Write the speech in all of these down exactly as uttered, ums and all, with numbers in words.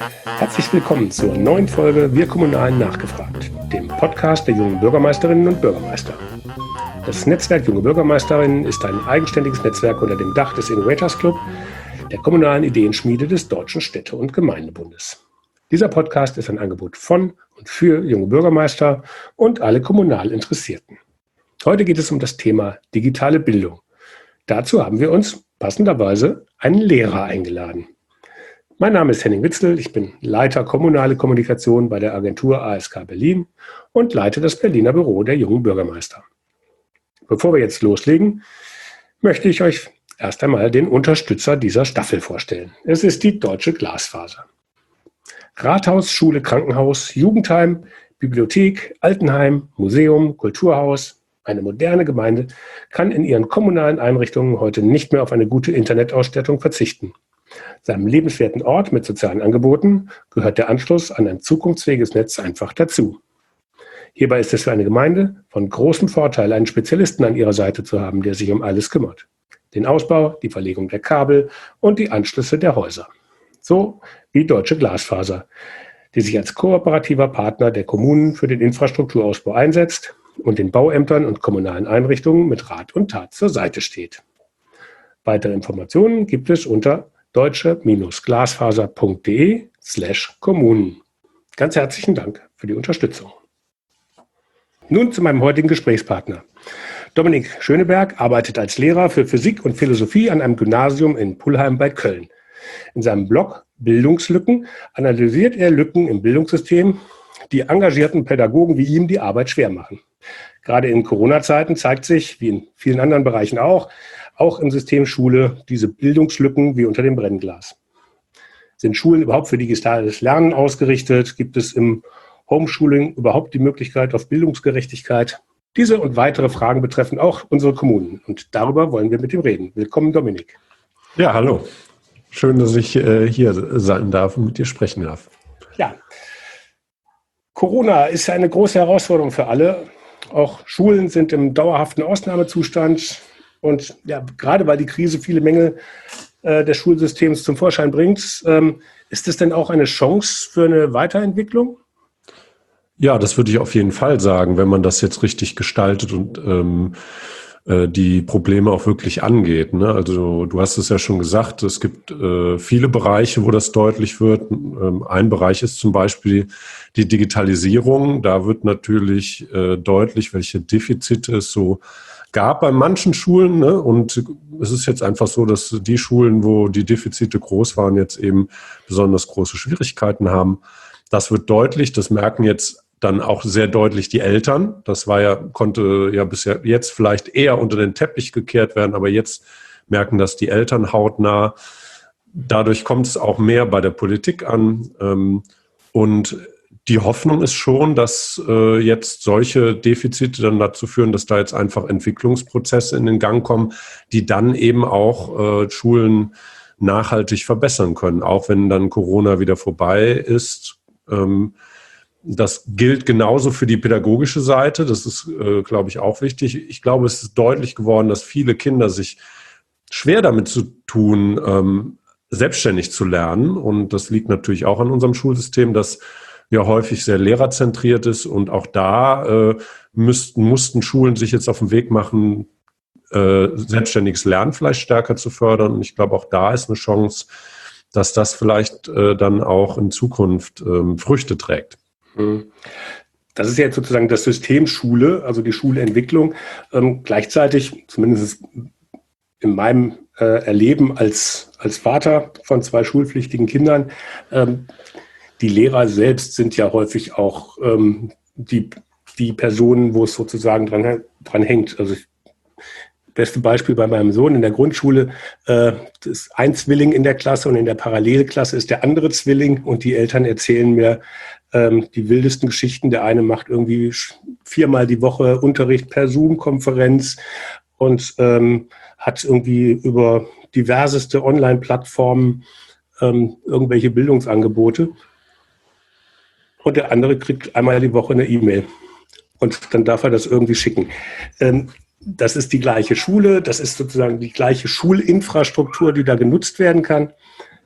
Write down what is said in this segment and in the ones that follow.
Herzlich willkommen zur neuen Folge Wir Kommunalen nachgefragt, dem Podcast der jungen Bürgermeisterinnen und Bürgermeister. Das Netzwerk Junge Bürgermeisterinnen ist ein eigenständiges Netzwerk unter dem Dach des Innovators Club, der kommunalen Ideenschmiede des Deutschen Städte- und Gemeindebundes. Dieser Podcast ist ein Angebot von und für junge Bürgermeister und alle kommunal Interessierten. Heute geht es um das Thema digitale Bildung. Dazu haben wir uns passenderweise einen Lehrer eingeladen. Mein Name ist Henning Witzel, ich bin Leiter Kommunale Kommunikation bei der Agentur A S K Berlin und leite das Berliner Büro der jungen Bürgermeister. Bevor wir jetzt loslegen, möchte ich euch erst einmal den Unterstützer dieser Staffel vorstellen. Es ist die Deutsche Glasfaser. Rathaus, Schule, Krankenhaus, Jugendheim, Bibliothek, Altenheim, Museum, Kulturhaus, eine moderne Gemeinde kann in ihren kommunalen Einrichtungen heute nicht mehr auf eine gute Internetausstattung verzichten. Seinem lebenswerten Ort mit sozialen Angeboten gehört der Anschluss an ein zukunftsfähiges Netz einfach dazu. Hierbei ist es für eine Gemeinde von großem Vorteil, einen Spezialisten an ihrer Seite zu haben, der sich um alles kümmert. Den Ausbau, die Verlegung der Kabel und die Anschlüsse der Häuser. So wie Deutsche Glasfaser, die sich als kooperativer Partner der Kommunen für den Infrastrukturausbau einsetzt und den Bauämtern und kommunalen Einrichtungen mit Rat und Tat zur Seite steht. Weitere Informationen gibt es unter deutsche-glasfaser.de slash Kommunen. Ganz herzlichen Dank für die Unterstützung. Nun zu meinem heutigen Gesprächspartner. Dominik Schöneberg arbeitet als Lehrer für Physik und Philosophie an einem Gymnasium in Pullheim bei Köln. In seinem Blog Bildungslücken analysiert er Lücken im Bildungssystem, die engagierten Pädagogen wie ihm die Arbeit schwer machen. Gerade in Corona-Zeiten zeigt sich, wie in vielen anderen Bereichen auch, auch im System Schule, diese Bildungslücken wie unter dem Brennglas. Sind Schulen überhaupt für digitales Lernen ausgerichtet? Gibt es im Homeschooling überhaupt die Möglichkeit auf Bildungsgerechtigkeit? Diese und weitere Fragen betreffen auch unsere Kommunen. Und darüber wollen wir mit ihm reden. Willkommen, Dominik. Ja, hallo. Schön, dass ich äh, hier sein darf und mit dir sprechen darf. Ja, Corona ist ja eine große Herausforderung für alle. Auch Schulen sind im dauerhaften Ausnahmezustand. Und ja, gerade weil die Krise viele Mängel äh, des Schulsystems zum Vorschein bringt, ähm, ist es denn auch eine Chance für eine Weiterentwicklung? Ja, das würde ich auf jeden Fall sagen, wenn man das jetzt richtig gestaltet und ähm, äh, die Probleme auch wirklich angeht. Ne? Also du hast es ja schon gesagt, es gibt äh, viele Bereiche, wo das deutlich wird. Ähm, ein Bereich ist zum Beispiel die Digitalisierung. Da wird natürlich äh, deutlich, welche Defizite es so gab bei manchen Schulen, ne? Und es ist jetzt einfach so, dass die Schulen, wo die Defizite groß waren, jetzt eben besonders große Schwierigkeiten haben. Das wird deutlich, das merken jetzt dann auch sehr deutlich die Eltern. Das war ja, konnte ja bisher jetzt vielleicht eher unter den Teppich gekehrt werden, aber jetzt merken das die Eltern hautnah. Dadurch kommt es auch mehr bei der Politik an. Und die Hoffnung ist schon, dass äh, jetzt solche Defizite dann dazu führen, dass da jetzt einfach Entwicklungsprozesse in den Gang kommen, die dann eben auch äh, Schulen nachhaltig verbessern können, auch wenn dann Corona wieder vorbei ist. Ähm, das gilt genauso für die pädagogische Seite. Das ist, äh, glaube ich, auch wichtig. Ich glaube, es ist deutlich geworden, dass viele Kinder sich schwer damit zu tun, ähm, selbstständig zu lernen. Und das liegt natürlich auch an unserem Schulsystem, dass ja häufig sehr lehrerzentriert ist, und auch da äh, müssten, mussten Schulen sich jetzt auf den Weg machen, äh, selbstständiges Lernen vielleicht stärker zu fördern. Und ich glaube, auch da ist eine Chance, dass das vielleicht äh, dann auch in Zukunft ähm, Früchte trägt. Das ist ja jetzt sozusagen das System Schule, also die Schulentwicklung. Ähm, gleichzeitig, zumindest in meinem äh, Erleben als, als Vater von zwei schulpflichtigen Kindern, ähm, die Lehrer selbst sind ja häufig auch ähm, die, die Personen, wo es sozusagen dran, dran hängt. Also das beste Beispiel bei meinem Sohn in der Grundschule, äh, das ist ein Zwilling in der Klasse und in der Parallelklasse ist der andere Zwilling, und die Eltern erzählen mir ähm, die wildesten Geschichten. Der eine macht irgendwie viermal die Woche Unterricht per Zoom-Konferenz und ähm, hat irgendwie über diverseste Online-Plattformen ähm, irgendwelche Bildungsangebote. Und der andere kriegt einmal die Woche eine E-Mail. Und dann darf er das irgendwie schicken. Ähm, das ist die gleiche Schule, das ist sozusagen die gleiche Schulinfrastruktur, die da genutzt werden kann.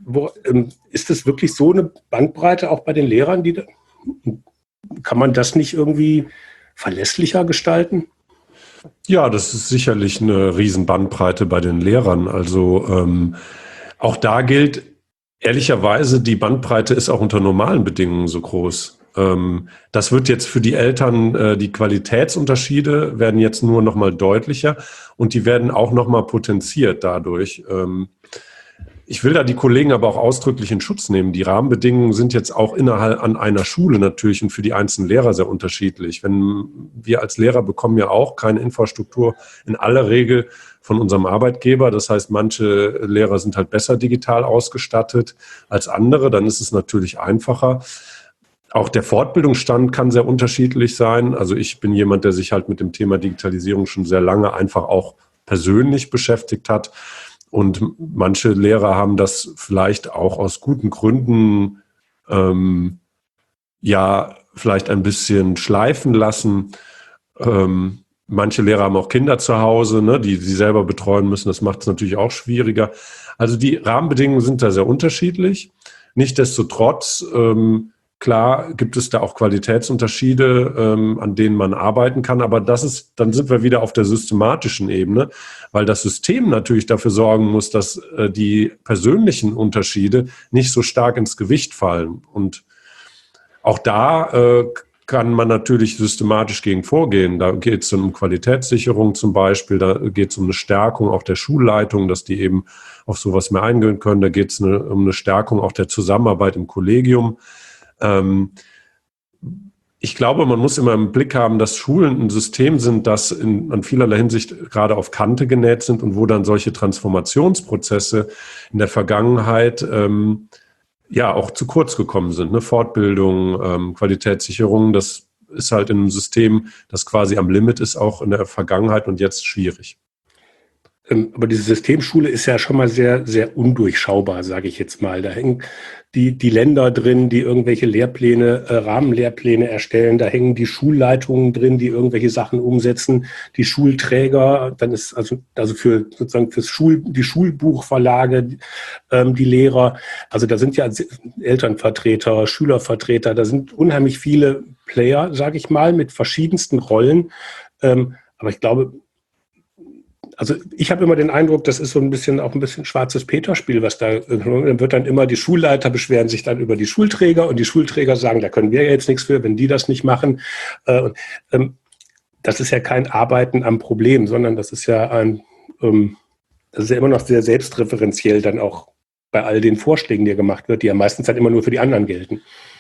wo, ähm, ist das wirklich so eine Bandbreite auch bei den Lehrern? Die, kann man das nicht irgendwie verlässlicher gestalten? Ja, das ist sicherlich eine Riesenbandbreite bei den Lehrern. Also ähm, auch da gilt, ehrlicherweise, die Bandbreite ist auch unter normalen Bedingungen so groß. Ähm, das wird jetzt für die Eltern, äh, die Qualitätsunterschiede werden jetzt nur noch mal deutlicher und die werden auch noch mal potenziert dadurch. Ähm, Ich will da die Kollegen aber auch ausdrücklich in Schutz nehmen. Die Rahmenbedingungen sind jetzt auch innerhalb an einer Schule natürlich und für die einzelnen Lehrer sehr unterschiedlich. Wenn wir als Lehrer bekommen ja auch keine Infrastruktur in aller Regel von unserem Arbeitgeber. Das heißt, manche Lehrer sind halt besser digital ausgestattet als andere. Dann ist es natürlich einfacher. Auch der Fortbildungsstand kann sehr unterschiedlich sein. Also ich bin jemand, der sich halt mit dem Thema Digitalisierung schon sehr lange einfach auch persönlich beschäftigt hat. Und manche Lehrer haben das vielleicht auch aus guten Gründen ähm, ja vielleicht ein bisschen schleifen lassen. Ähm, manche Lehrer haben auch Kinder zu Hause, ne, die sie selber betreuen müssen. Das macht es natürlich auch schwieriger. Also die Rahmenbedingungen sind da sehr unterschiedlich. Nichtsdestotrotz, ähm, klar gibt es da auch Qualitätsunterschiede, ähm, an denen man arbeiten kann. Aber das ist, dann sind wir wieder auf der systematischen Ebene, weil das System natürlich dafür sorgen muss, dass äh, die persönlichen Unterschiede nicht so stark ins Gewicht fallen. Und auch da äh, kann man natürlich systematisch gegen vorgehen. Da geht es um Qualitätssicherung zum Beispiel, da geht es um eine Stärkung auch der Schulleitung, dass die eben auf sowas mehr eingehen können. Da geht es eine, um eine Stärkung auch der Zusammenarbeit im Kollegium. Ähm, ich glaube, man muss immer im Blick haben, dass Schulen ein System sind, das in, in vielerlei Hinsicht gerade auf Kante genäht sind und wo dann solche Transformationsprozesse in der Vergangenheit ähm, ja auch zu kurz gekommen sind. Ne? Fortbildung, ähm, Qualitätssicherung, das ist halt in einem System, das quasi am Limit ist, auch in der Vergangenheit und jetzt schwierig. Aber diese Systemschule ist ja schon mal sehr, sehr undurchschaubar, sage ich jetzt mal. Da hängen die, die Länder drin, die irgendwelche Lehrpläne, äh, Rahmenlehrpläne erstellen. Da hängen die Schulleitungen drin, die irgendwelche Sachen umsetzen. Die Schulträger, dann ist also, also für sozusagen fürs Schul, die Schulbuchverlage, ähm, die Lehrer. Also da sind ja Elternvertreter, Schülervertreter. Da sind unheimlich viele Player, sage ich mal, mit verschiedensten Rollen. Ähm, aber ich glaube, Also ich habe immer den Eindruck, das ist so ein bisschen auch ein bisschen schwarzes Peterspiel, was da, dann wird dann immer die Schulleiter beschweren sich dann über die Schulträger und die Schulträger sagen, da können wir ja jetzt nichts für, wenn die das nicht machen. Und, ähm, das ist ja kein Arbeiten am Problem, sondern das ist ja ein, ähm, das ist ja immer noch sehr selbstreferenziell dann auch bei all den Vorschlägen, die gemacht wird, die ja meistens halt immer nur für die anderen gelten.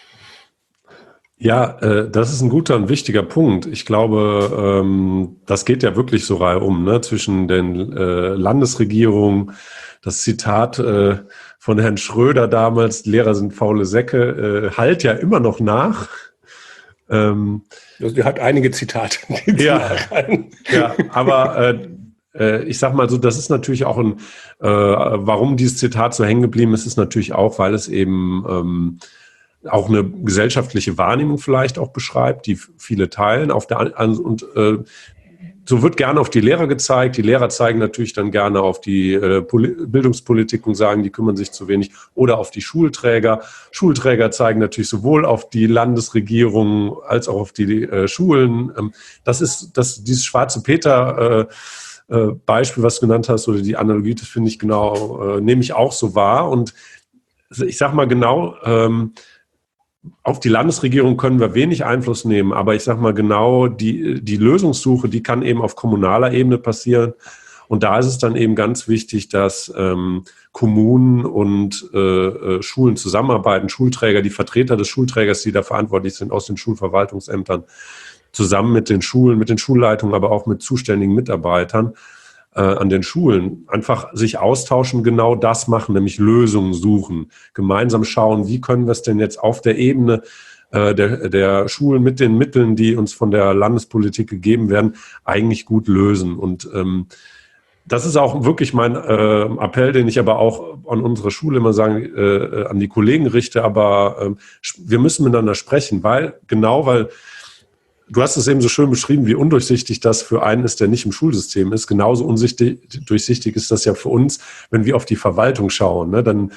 Ja, äh, das ist ein guter und wichtiger Punkt. Ich glaube, ähm, das geht ja wirklich so reihum, ne, zwischen den äh, Landesregierungen. Das Zitat äh, von Herrn Schröder damals, Lehrer sind faule Säcke, äh, hallt ja immer noch nach. Ähm, Also der hat einige Zitate. ja, ja, aber äh, äh, ich sag mal so, das ist natürlich auch ein, äh, warum dieses Zitat so hängen geblieben ist, ist natürlich auch, weil es eben ähm, auch eine gesellschaftliche Wahrnehmung vielleicht auch beschreibt, die viele teilen. Auf der und äh, so wird gerne auf die Lehrer gezeigt. Die Lehrer zeigen natürlich dann gerne auf die äh, Bildungspolitik und sagen, die kümmern sich zu wenig. Oder auf die Schulträger. Schulträger zeigen natürlich sowohl auf die Landesregierung als auch auf die äh, Schulen. Ähm, das ist das dieses schwarze Peter äh, äh, Beispiel, was du genannt hast, oder die Analogie, das finde ich genau, äh, nehme ich auch so wahr. Und ich sag mal genau, ähm, auf die Landesregierung können wir wenig Einfluss nehmen, aber ich sage mal genau, die, die Lösungssuche, die kann eben auf kommunaler Ebene passieren. Und da ist es dann eben ganz wichtig, dass ähm, Kommunen und äh, Schulen zusammenarbeiten, Schulträger, die Vertreter des Schulträgers, die da verantwortlich sind aus den Schulverwaltungsämtern, zusammen mit den Schulen, mit den Schulleitungen, aber auch mit zuständigen Mitarbeitern an den Schulen einfach sich austauschen, genau das machen, nämlich Lösungen suchen, gemeinsam schauen, wie können wir es denn jetzt auf der Ebene äh, der, der Schulen mit den Mitteln, die uns von der Landespolitik gegeben werden, eigentlich gut lösen. Und ähm, das ist auch wirklich mein äh, Appell, den ich aber auch an unsere Schule immer sagen, äh, an die Kollegen richte, aber äh, wir müssen miteinander sprechen, weil, genau weil du hast es eben so schön beschrieben, wie undurchsichtig das für einen ist, der nicht im Schulsystem ist. Genauso undurchsichtig ist das ja für uns, wenn wir auf die Verwaltung schauen. Ne? Dann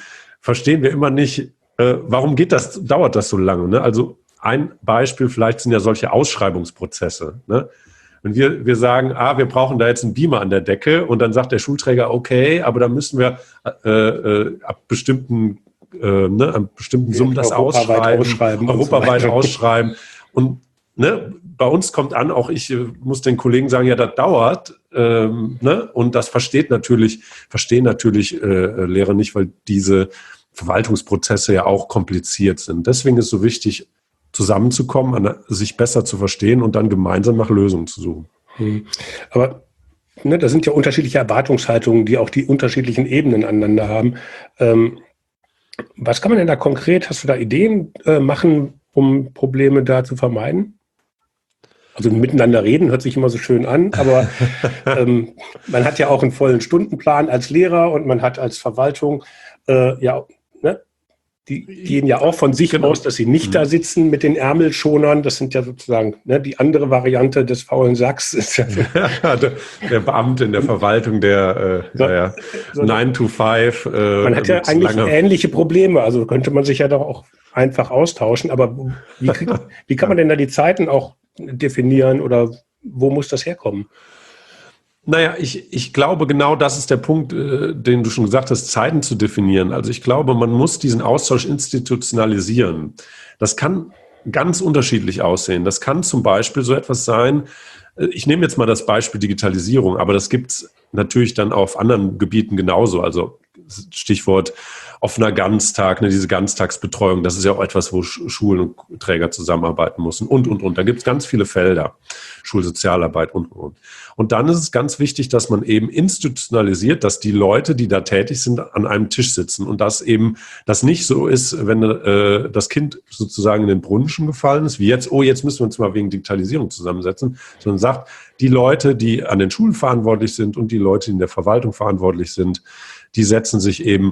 verstehen wir immer nicht, äh, warum geht das, dauert das so lange? Ne? Also ein Beispiel vielleicht sind ja solche Ausschreibungsprozesse. Ne? Und wir, wir sagen, ah, wir brauchen da jetzt einen Beamer an der Decke und dann sagt der Schulträger, okay, aber dann müssen wir äh, äh, ab bestimmten, äh, ne, ab bestimmten Summen das europaweit ausschreiben, ausschreiben europaweit und so ausschreiben. Und ne, bei uns kommt an, auch ich äh, muss den Kollegen sagen, ja, das dauert. Ähm, ne? Und das versteht natürlich, verstehen natürlich äh, Lehrer nicht, weil diese Verwaltungsprozesse ja auch kompliziert sind. Deswegen ist es so wichtig, zusammenzukommen, an, sich besser zu verstehen und dann gemeinsam nach Lösungen zu suchen. Hm. Aber ne, da sind ja unterschiedliche Erwartungshaltungen, die auch die unterschiedlichen Ebenen aneinander haben. Ähm, was kann man denn da konkret, hast du da Ideen äh, machen, um Probleme da zu vermeiden? Also miteinander reden hört sich immer so schön an, aber ähm, man hat ja auch einen vollen Stundenplan als Lehrer und man hat als Verwaltung äh, ja, ne, die gehen ja auch von sich genau. aus, dass sie nicht mhm. da sitzen mit den Ärmelschonern. Das sind ja sozusagen ne, die andere Variante des faulen Sacks. Ist ja der, der Beamte in der Verwaltung, der äh, so, ja, ja, so nine to five. Äh, man hat ja eigentlich ähnliche Probleme. Also könnte man sich ja doch auch einfach austauschen. Aber wie, krieg, wie kann man denn da die Zeiten auch definieren oder wo muss das herkommen? Naja, ich, ich glaube, genau das ist der Punkt, äh, den du schon gesagt hast, Zeiten zu definieren. Also ich glaube, man muss diesen Austausch institutionalisieren. Das kann ganz unterschiedlich aussehen. Das kann zum Beispiel so etwas sein, ich nehme jetzt mal das Beispiel Digitalisierung, aber das gibt es natürlich dann auf anderen Gebieten genauso. Also Stichwort offener Ganztag, ne, diese Ganztagsbetreuung, das ist ja auch etwas, wo Schulen und Träger zusammenarbeiten müssen und, und, und. Da gibt es ganz viele Felder, Schulsozialarbeit und, und, und. Und dann ist es ganz wichtig, dass man eben institutionalisiert, dass die Leute, die da tätig sind, an einem Tisch sitzen und dass eben das nicht so ist, wenn äh, das Kind sozusagen in den Brunnen schon gefallen ist, wie jetzt, oh, jetzt müssen wir uns mal wegen Digitalisierung zusammensetzen, sondern sagt, die Leute, die an den Schulen verantwortlich sind und die Leute, die in der Verwaltung verantwortlich sind, die setzen sich eben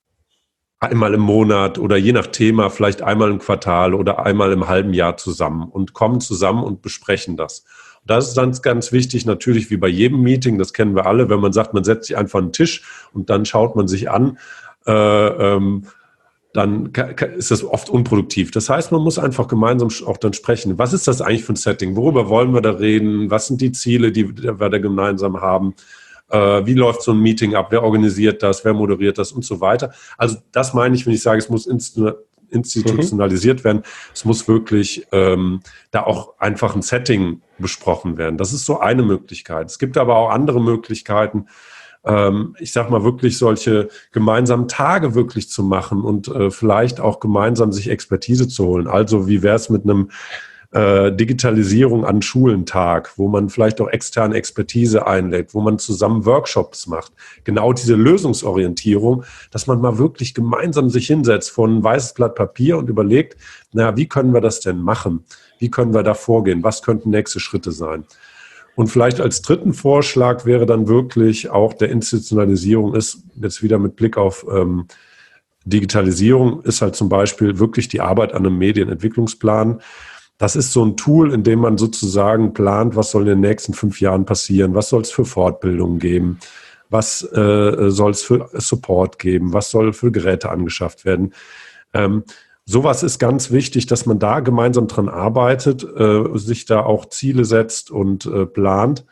einmal im Monat oder je nach Thema vielleicht einmal im Quartal oder einmal im halben Jahr zusammen und kommen zusammen und besprechen das. Und das ist dann ganz wichtig, natürlich wie bei jedem Meeting, das kennen wir alle, wenn man sagt, man setzt sich einfach an den Tisch und dann schaut man sich an, äh, ähm, dann ist das oft unproduktiv. Das heißt, man muss einfach gemeinsam auch dann sprechen. Was ist das eigentlich für ein Setting? Worüber wollen wir da reden? Was sind die Ziele, die wir da gemeinsam haben? Wie läuft so ein Meeting ab? Wer organisiert das? Wer moderiert das? Und so weiter. Also das meine ich, wenn ich sage, es muss institutionalisiert mhm. werden. Es muss wirklich ähm, da auch einfach ein Setting besprochen werden. Das ist so eine Möglichkeit. Es gibt aber auch andere Möglichkeiten. Ähm, ich sage mal wirklich solche gemeinsamen Tage wirklich zu machen und äh, vielleicht auch gemeinsam sich Expertise zu holen. Also wie wäre es mit einem Äh, Digitalisierung an Schulentag, wo man vielleicht auch externe Expertise einlädt, wo man zusammen Workshops macht. Genau diese Lösungsorientierung, dass man mal wirklich gemeinsam sich hinsetzt vor ein weißes Blatt Papier und überlegt, naja, wie können wir das denn machen? Wie können wir da vorgehen? Was könnten nächste Schritte sein? Und vielleicht als dritten Vorschlag wäre dann wirklich auch der Institutionalisierung ist, jetzt wieder mit Blick auf ähm, Digitalisierung, ist halt zum Beispiel wirklich die Arbeit an einem Medienentwicklungsplan. Das ist so ein Tool, in dem man sozusagen plant, was soll in den nächsten fünf Jahren passieren, was soll es für Fortbildungen geben, was äh, soll es für Support geben, was soll für Geräte angeschafft werden. Ähm, sowas ist ganz wichtig, dass man da gemeinsam dran arbeitet, äh, sich da auch Ziele setzt und äh, plant,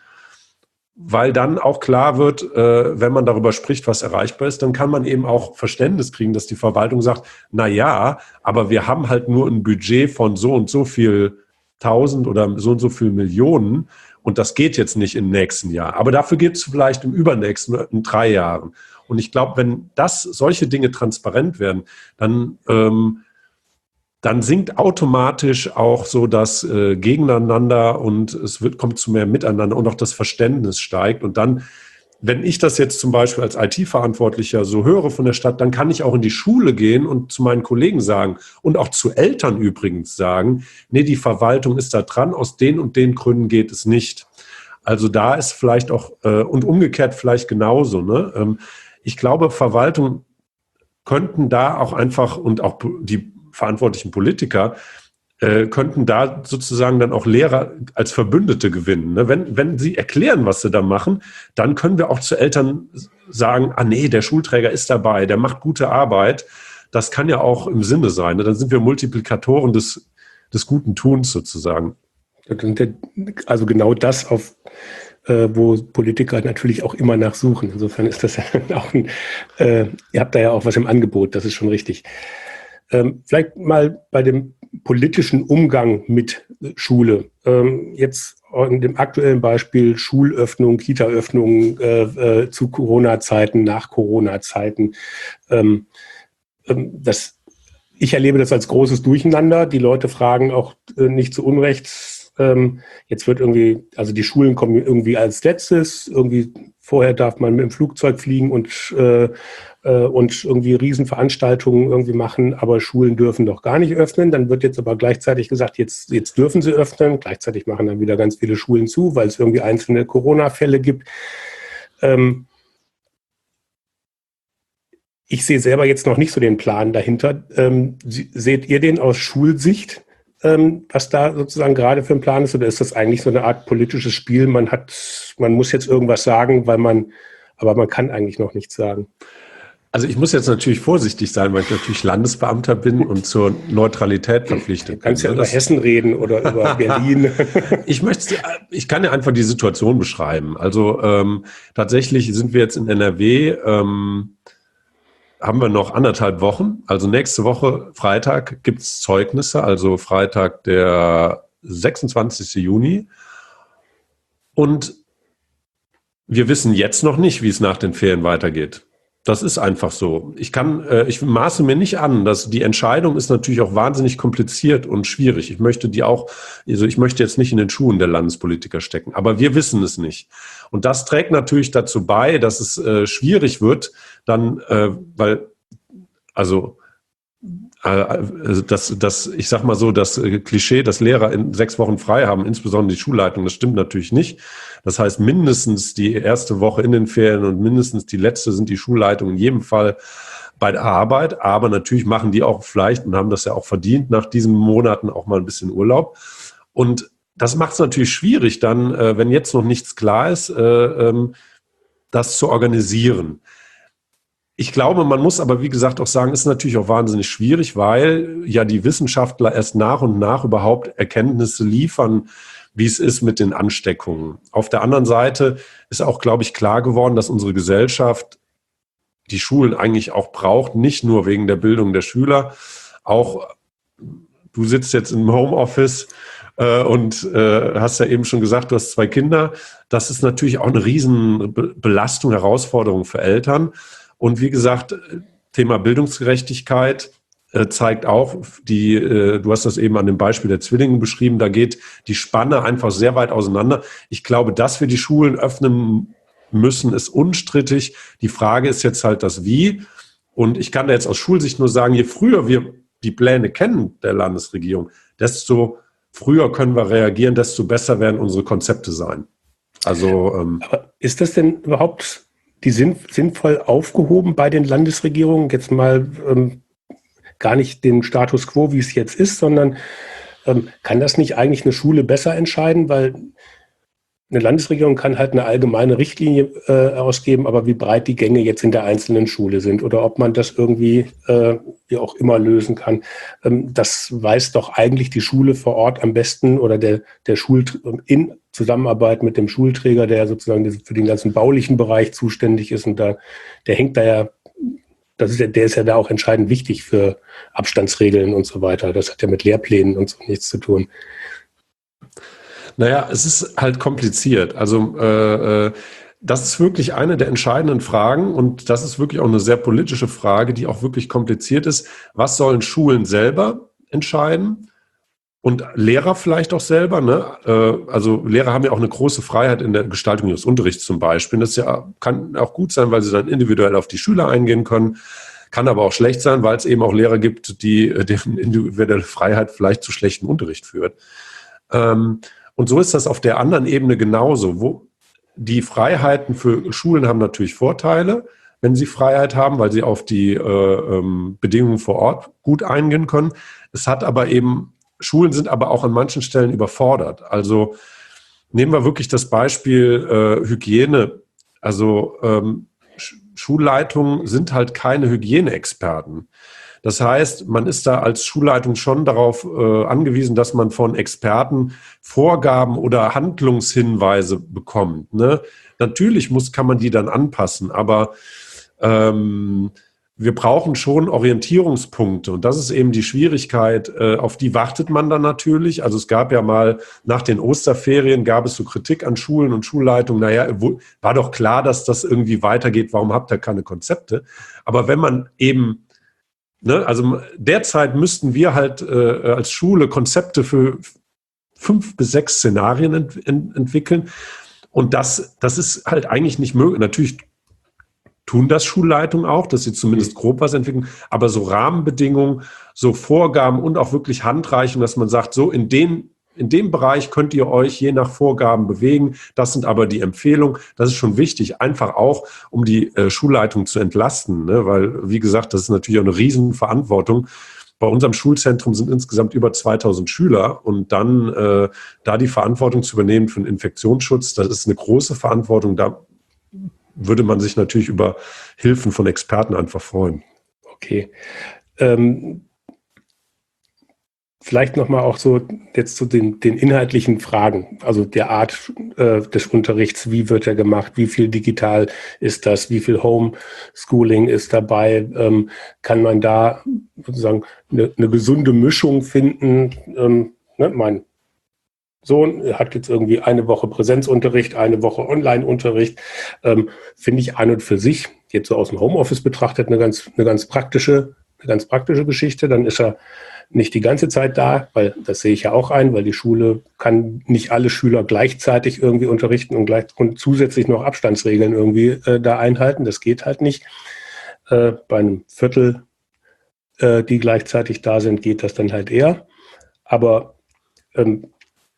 weil dann auch klar wird, äh, wenn man darüber spricht, was erreichbar ist, dann kann man eben auch Verständnis kriegen, dass die Verwaltung sagt, na ja, aber wir haben halt nur ein Budget von so und so viel Tausend oder so und so viel Millionen und das geht jetzt nicht im nächsten Jahr. Aber dafür geht es vielleicht im übernächsten, in drei Jahren. Und ich glaube, wenn das solche Dinge transparent werden, dann ähm, dann sinkt automatisch auch so das äh, Gegeneinander und es wird, kommt zu mehr Miteinander und auch das Verständnis steigt. Und dann, wenn ich das jetzt zum Beispiel als I T-Verantwortlicher so höre von der Stadt, dann kann ich auch in die Schule gehen und zu meinen Kollegen sagen und auch zu Eltern übrigens sagen, nee, die Verwaltung ist da dran, aus den und den Gründen geht es nicht. Also da ist vielleicht auch, äh, und umgekehrt vielleicht genauso, ne? Ähm, ich glaube, Verwaltung könnten da auch einfach und auch die verantwortlichen Politiker äh, könnten da sozusagen dann auch Lehrer als Verbündete gewinnen. Ne? Wenn, wenn sie erklären, was sie da machen, dann können wir auch zu Eltern sagen, ah nee, der Schulträger ist dabei, der macht gute Arbeit. Das kann ja auch im Sinne sein. Ne? Dann sind wir Multiplikatoren des, des guten Tuns sozusagen. Also genau das, auf, äh, wo Politiker natürlich auch immer nachsuchen. Insofern ist das ja auch ein, äh, ihr habt da ja auch was im Angebot, das ist schon richtig. Ähm, vielleicht mal bei dem politischen Umgang mit Schule. Ähm, jetzt in dem aktuellen Beispiel Schulöffnung, Kita-Öffnung äh, äh, zu Corona-Zeiten, nach Corona-Zeiten. Ähm, ähm, das, ich erlebe das als großes Durcheinander. Die Leute fragen auch äh, nicht zu Unrecht. Ähm, jetzt wird irgendwie, also die Schulen kommen irgendwie als letztes. Irgendwie vorher darf man mit dem Flugzeug fliegen und äh, und irgendwie Riesenveranstaltungen irgendwie machen, aber Schulen dürfen doch gar nicht öffnen. Dann wird jetzt aber gleichzeitig gesagt, jetzt, jetzt dürfen sie öffnen. Gleichzeitig machen dann wieder ganz viele Schulen zu, weil es irgendwie einzelne Corona-Fälle gibt. Ähm ich sehe selber jetzt noch nicht so den Plan dahinter. Ähm, seht ihr den aus Schulsicht, ähm, was da sozusagen gerade für ein Plan ist? Oder ist das eigentlich so eine Art politisches Spiel? Man hat, man muss jetzt irgendwas sagen, weil man, aber man kann eigentlich noch nichts sagen. Also ich muss jetzt natürlich vorsichtig sein, weil ich natürlich Landesbeamter bin und zur Neutralität verpflichtet bin. Du kannst ja über Hessen reden oder über Berlin. ich möchte, ich kann ja einfach die Situation beschreiben. Also ähm, tatsächlich sind wir jetzt in N R W, ähm, haben wir noch anderthalb Wochen. Also nächste Woche, Freitag, gibt es Zeugnisse, also Freitag der sechsundzwanzigsten Juni. Und wir wissen jetzt noch nicht, wie es nach den Ferien weitergeht. Das ist einfach so. Ich kann, äh, ich maße mir nicht an, dass die Entscheidung ist natürlich auch wahnsinnig kompliziert und schwierig. Ich möchte die auch, also ich möchte jetzt nicht in den Schuhen der Landespolitiker stecken, aber wir wissen es nicht. Und das trägt natürlich dazu bei, dass es äh, schwierig wird, dann, äh, weil, also, Also das, das, ich sag mal so, das Klischee, dass Lehrer in sechs Wochen frei haben, insbesondere die Schulleitung, das stimmt natürlich nicht. Das heißt, mindestens die erste Woche in den Ferien und mindestens die letzte sind die Schulleitungen in jedem Fall bei der Arbeit. Aber natürlich machen die auch vielleicht und haben das ja auch verdient, nach diesen Monaten auch mal ein bisschen Urlaub. Und das macht es natürlich schwierig dann, wenn jetzt noch nichts klar ist, das zu organisieren. Ich glaube, man muss aber, wie gesagt, auch sagen, ist natürlich auch wahnsinnig schwierig, weil ja die Wissenschaftler erst nach und nach überhaupt Erkenntnisse liefern, wie es ist mit den Ansteckungen. Auf der anderen Seite ist auch, glaube ich, klar geworden, dass unsere Gesellschaft die Schulen eigentlich auch braucht, nicht nur wegen der Bildung der Schüler. Auch du sitzt jetzt im Homeoffice äh, und äh, hast ja eben schon gesagt, du hast zwei Kinder. Das ist natürlich auch eine riesen Belastung, Herausforderung für Eltern. Und wie gesagt, Thema Bildungsgerechtigkeit äh, zeigt auch, die, äh, du hast das eben an dem Beispiel der Zwillinge beschrieben, da geht die Spanne einfach sehr weit auseinander. Ich glaube, dass wir die Schulen öffnen müssen, ist unstrittig. Die Frage ist jetzt halt das Wie. Und ich kann da jetzt aus Schulsicht nur sagen, je früher wir die Pläne kennen der Landesregierung, desto früher können wir reagieren, desto besser werden unsere Konzepte sein. Also, ähm, aber ist das denn überhaupt die sind sinnvoll aufgehoben bei den Landesregierungen? Jetzt mal ähm, gar nicht den Status quo, wie es jetzt ist, sondern ähm, kann das nicht eigentlich eine Schule besser entscheiden? Weil eine Landesregierung kann halt eine allgemeine Richtlinie äh, ausgeben, aber wie breit die Gänge jetzt in der einzelnen Schule sind oder ob man das irgendwie äh, wie auch immer lösen kann, ähm, das weiß doch eigentlich die Schule vor Ort am besten oder der, der Schul in Zusammenarbeit mit dem Schulträger, der sozusagen für den ganzen baulichen Bereich zuständig ist. Und da, der hängt da ja, das ist ja, der ist ja da auch entscheidend wichtig für Abstandsregeln und so weiter. Das hat ja mit Lehrplänen und so nichts zu tun. Naja, es ist halt kompliziert. Also äh, das ist wirklich eine der entscheidenden Fragen und das ist wirklich auch eine sehr politische Frage, die auch wirklich kompliziert ist. Was sollen Schulen selber entscheiden? Und Lehrer vielleicht auch selber, ne? Äh, also Lehrer haben ja auch eine große Freiheit in der Gestaltung ihres Unterrichts zum Beispiel. Das ja, kann auch gut sein, weil sie dann individuell auf die Schüler eingehen können. Kann aber auch schlecht sein, weil es eben auch Lehrer gibt, die deren individuelle Freiheit vielleicht zu schlechtem Unterricht führt. Ähm, Und so ist das auf der anderen Ebene genauso. Wo die Freiheiten für Schulen haben natürlich Vorteile, wenn sie Freiheit haben, weil sie auf die äh, ähm, Bedingungen vor Ort gut eingehen können. Es hat aber eben Schulen sind aber auch an manchen Stellen überfordert. Also nehmen wir wirklich das Beispiel äh, Hygiene. Also ähm, Schulleitungen sind halt keine Hygieneexperten. Das heißt, man ist da als Schulleitung schon darauf äh, angewiesen, dass man von Experten Vorgaben oder Handlungshinweise bekommt. Ne? Natürlich muss, kann man die dann anpassen, aber ähm, wir brauchen schon Orientierungspunkte. Und das ist eben die Schwierigkeit, äh, auf die wartet man dann natürlich. Also es gab ja mal nach den Osterferien, gab es so Kritik an Schulen und Schulleitungen. Naja, wo, war doch klar, dass das irgendwie weitergeht. Warum habt ihr keine Konzepte? Aber wenn man eben Ne, also derzeit müssten wir halt äh, als Schule Konzepte für fünf bis sechs Szenarien ent, ent, entwickeln. Und das, das ist halt eigentlich nicht möglich. Natürlich tun das Schulleitungen auch, dass sie zumindest grob was entwickeln. Aber so Rahmenbedingungen, so Vorgaben und auch wirklich Handreichung, dass man sagt, so in den In dem Bereich könnt ihr euch je nach Vorgaben bewegen. Das sind aber die Empfehlungen. Das ist schon wichtig, einfach auch, um die äh, Schulleitung zu entlasten. Ne? Weil, wie gesagt, das ist natürlich auch eine Riesenverantwortung. Bei unserem Schulzentrum sind insgesamt über zweitausend Schüler. Und dann äh, da die Verantwortung zu übernehmen für den Infektionsschutz, das ist eine große Verantwortung. Da würde man sich natürlich über Hilfen von Experten einfach freuen. Okay. Ähm Vielleicht nochmal auch so jetzt zu den, den inhaltlichen Fragen, also der Art äh, des Unterrichts, wie wird er gemacht, wie viel digital ist das, wie viel Homeschooling ist dabei, ähm, kann man da sozusagen eine, eine gesunde Mischung finden. Ähm, ne, mein Sohn hat jetzt irgendwie eine Woche Präsenzunterricht, eine Woche Online-Unterricht, ähm, finde ich an und für sich, jetzt so aus dem Homeoffice betrachtet, eine ganz, eine ganz praktische, eine ganz praktische Geschichte. Dann ist er nicht die ganze Zeit da, weil das sehe ich ja auch ein, weil die Schule kann nicht alle Schüler gleichzeitig irgendwie unterrichten und, gleich, und zusätzlich noch Abstandsregeln irgendwie äh, da einhalten. Das geht halt nicht. Äh, bei einem Viertel, äh, die gleichzeitig da sind, geht das dann halt eher. Aber ähm,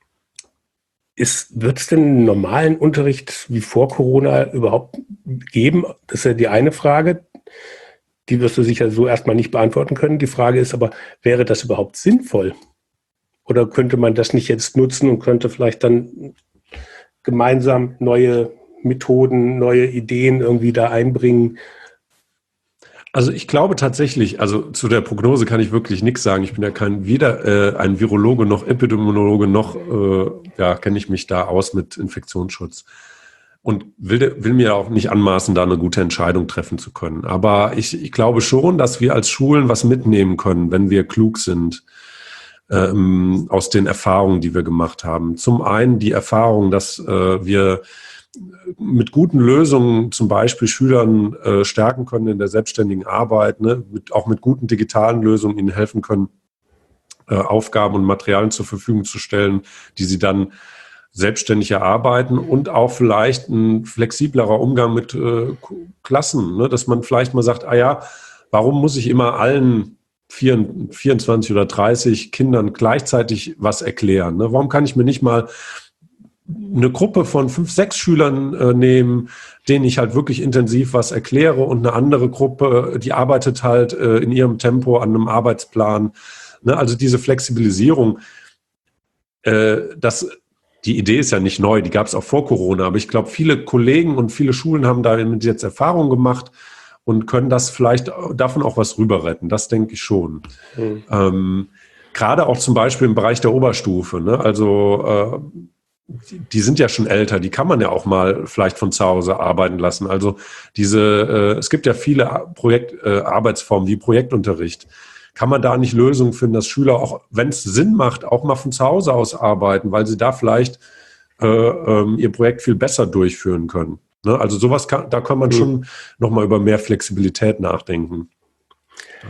wird es denn einen normalen Unterricht wie vor Corona überhaupt geben? Das ist ja die eine Frage. Die wirst du sicher so erstmal nicht beantworten können. Die Frage ist aber, wäre das überhaupt sinnvoll? Oder könnte man das nicht jetzt nutzen und könnte vielleicht dann gemeinsam neue Methoden, neue Ideen irgendwie da einbringen? Also ich glaube tatsächlich, also zu der Prognose kann ich wirklich nichts sagen. Ich bin ja kein weder äh, ein Virologe noch Epidemiologe noch äh, ja, kenne ich mich da aus mit Infektionsschutz. Und will, will mir auch nicht anmaßen, da eine gute Entscheidung treffen zu können. Aber ich, ich glaube schon, dass wir als Schulen was mitnehmen können, wenn wir klug sind ähm, aus den Erfahrungen, die wir gemacht haben. Zum einen die Erfahrung, dass äh, wir mit guten Lösungen zum Beispiel Schülern äh, stärken können in der selbstständigen Arbeit, ne? mit, auch mit guten digitalen Lösungen ihnen helfen können, äh, Aufgaben und Materialien zur Verfügung zu stellen, die sie dann selbstständig erarbeiten und auch vielleicht ein flexiblerer Umgang mit äh, Klassen, ne? Dass man vielleicht mal sagt, ah ja, warum muss ich immer allen vierundzwanzig oder dreißig Kindern gleichzeitig was erklären? Ne? Warum kann ich mir nicht mal eine Gruppe von fünf, sechs Schülern äh, nehmen, denen ich halt wirklich intensiv was erkläre und eine andere Gruppe, die arbeitet halt äh, in ihrem Tempo an einem Arbeitsplan. Ne? Also diese Flexibilisierung, äh, das Die Idee ist ja nicht neu, die gab es auch vor Corona, aber ich glaube, viele Kollegen und viele Schulen haben damit jetzt Erfahrung gemacht und können das vielleicht davon auch was rüber retten. Das denke ich schon. Mhm. Ähm, gerade auch zum Beispiel im Bereich der Oberstufe. Ne? Also äh, die, die sind ja schon älter, die kann man ja auch mal vielleicht von zu Hause arbeiten lassen. Also diese, äh, es gibt ja viele Projekt, äh, Arbeitsformen wie Projektunterricht. Kann man da nicht Lösungen finden, dass Schüler auch, wenn es Sinn macht, auch mal von zu Hause aus arbeiten, weil sie da vielleicht äh, ähm, ihr Projekt viel besser durchführen können. Ne? Also sowas, kann, da kann man mhm. schon nochmal über mehr Flexibilität nachdenken. Ja.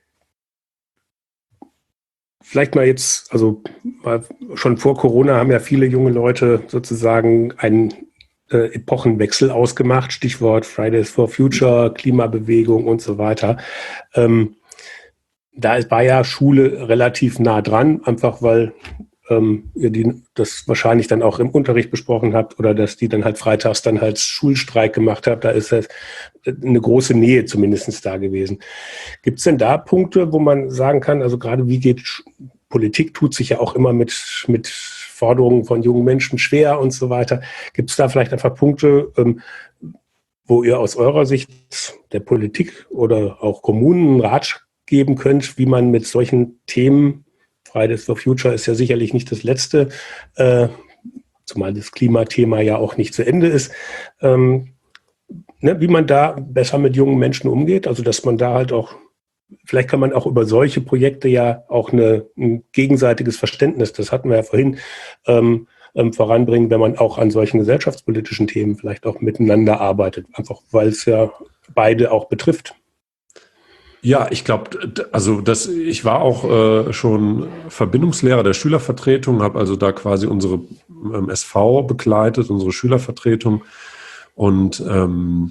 Vielleicht mal jetzt, also mal schon vor Corona haben ja viele junge Leute sozusagen einen äh, Epochenwechsel ausgemacht, Stichwort Fridays for Future, Klimabewegung und so weiter. Ähm, Da war ja Schule relativ nah dran, einfach weil ähm, ihr die, das wahrscheinlich dann auch im Unterricht besprochen habt oder dass die dann halt freitags dann halt Schulstreik gemacht habt. Da ist das eine große Nähe zumindest da gewesen. Gibt es denn da Punkte, wo man sagen kann, also gerade wie geht Politik tut sich ja auch immer mit, mit Forderungen von jungen Menschen schwer und so weiter. Gibt es da vielleicht einfach Punkte, ähm, wo ihr aus eurer Sicht der Politik oder auch Kommunen einen Rat geben könnt, wie man mit solchen Themen, Fridays for Future ist ja sicherlich nicht das letzte, äh, zumal das Klimathema ja auch nicht zu Ende ist, ähm, ne, wie man da besser mit jungen Menschen umgeht, also dass man da halt auch, vielleicht kann man auch über solche Projekte ja auch eine, ein gegenseitiges Verständnis, das hatten wir ja vorhin, ähm, ähm, voranbringen, wenn man auch an solchen gesellschaftspolitischen Themen vielleicht auch miteinander arbeitet, einfach weil es ja beide auch betrifft. Ja, ich glaube, also das, ich war auch äh, schon Verbindungslehrer der Schülervertretung, habe also da quasi unsere ähm, S V begleitet, unsere Schülervertretung. Und ähm,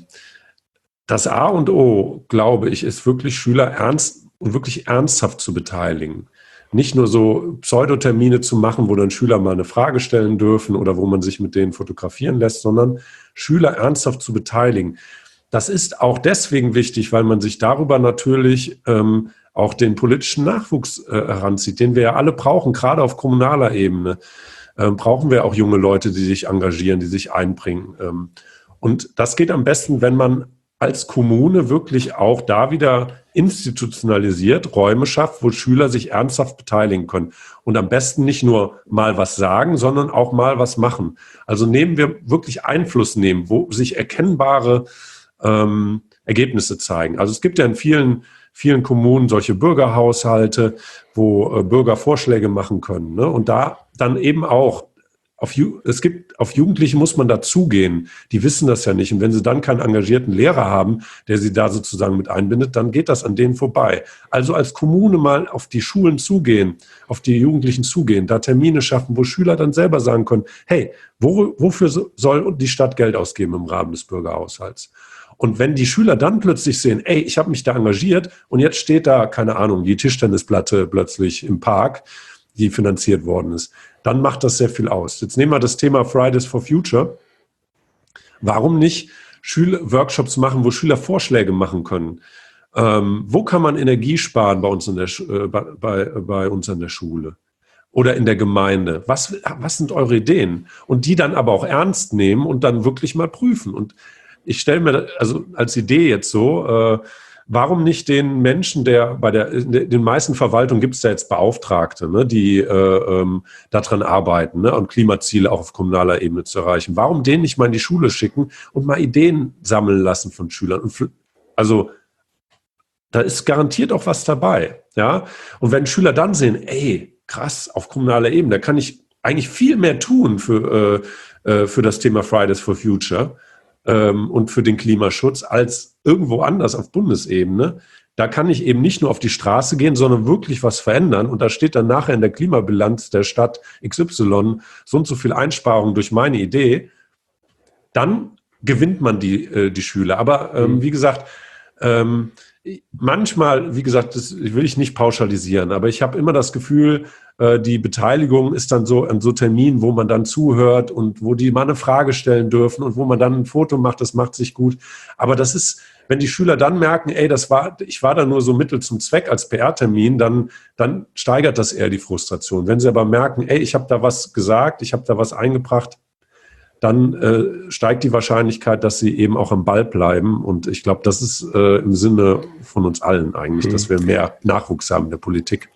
das A und O, glaube ich, ist wirklich Schüler ernst und wirklich ernsthaft zu beteiligen. Nicht nur so Pseudotermine zu machen, wo dann Schüler mal eine Frage stellen dürfen oder wo man sich mit denen fotografieren lässt, sondern Schüler ernsthaft zu beteiligen. Das ist auch deswegen wichtig, weil man sich darüber natürlich ähm, auch den politischen Nachwuchs äh, heranzieht, den wir ja alle brauchen, gerade auf kommunaler Ebene. Ähm, brauchen wir auch junge Leute, die sich engagieren, die sich einbringen. Ähm, und das geht am besten, wenn man als Kommune wirklich auch da wieder institutionalisiert Räume schafft, wo Schüler sich ernsthaft beteiligen können. Und am besten nicht nur mal was sagen, sondern auch mal was machen. Also nehmen wir wirklich Einfluss nehmen, wo sich erkennbare ähm, Ergebnisse zeigen. Also es gibt ja in vielen, vielen Kommunen solche Bürgerhaushalte, wo äh, Bürger Vorschläge machen können. Ne? Und da dann eben auch Auf, es gibt, auf Jugendliche muss man dazugehen. Die wissen das ja nicht. Und wenn sie dann keinen engagierten Lehrer haben, der sie da sozusagen mit einbindet, dann geht das an denen vorbei. Also als Kommune mal auf die Schulen zugehen, auf die Jugendlichen zugehen, da Termine schaffen, wo Schüler dann selber sagen können, hey, wo, wofür soll die Stadt Geld ausgeben im Rahmen des Bürgerhaushalts? Und wenn die Schüler dann plötzlich sehen, ey, ich habe mich da engagiert und jetzt steht da, keine Ahnung, die Tischtennisplatte plötzlich im Park, die finanziert worden ist, dann macht das sehr viel aus. Jetzt nehmen wir das Thema Fridays for Future. Warum nicht Schüler Workshops machen, wo Schüler Vorschläge machen können? Ähm, wo kann man Energie sparen bei uns in der, äh, bei, bei, bei uns an der Schule oder in der Gemeinde? Was, was sind eure Ideen? Und die dann aber auch ernst nehmen und dann wirklich mal prüfen. Und ich stelle mir also als Idee jetzt so, äh, warum nicht den Menschen, der bei der in den meisten Verwaltungen gibt es da jetzt Beauftragte, ne, die äh, ähm, daran arbeiten, ne, und Klimaziele auch auf kommunaler Ebene zu erreichen. Warum denen nicht mal in die Schule schicken und mal Ideen sammeln lassen von Schülern? Und also da ist garantiert auch was dabei, ja. Und wenn Schüler dann sehen, ey, krass, auf kommunaler Ebene, da kann ich eigentlich viel mehr tun für äh, äh, für das Thema Fridays for Future und für den Klimaschutz als irgendwo anders auf Bundesebene. Da kann ich eben nicht nur auf die Straße gehen, sondern wirklich was verändern. Und da steht dann nachher in der Klimabilanz der Stadt X Y so und so viel Einsparungen durch meine Idee. Dann gewinnt man die, die Schüler. Aber ähm, wie gesagt, ähm, manchmal, wie gesagt, das will ich nicht pauschalisieren, aber ich habe immer das Gefühl, die Beteiligung ist dann so an so Terminen, wo man dann zuhört und wo die mal eine Frage stellen dürfen und wo man dann ein Foto macht, das macht sich gut. Aber das ist, wenn die Schüler dann merken, ey, das war, ich war da nur so Mittel zum Zweck als P R-Termin, dann, dann steigert das eher die Frustration. Wenn sie aber merken, ey, ich habe da was gesagt, ich habe da was eingebracht, dann äh, steigt die Wahrscheinlichkeit, dass sie eben auch am Ball bleiben. Und ich glaube, das ist äh, im Sinne von uns allen eigentlich, mhm. dass wir mehr Nachwuchs haben in der Politik.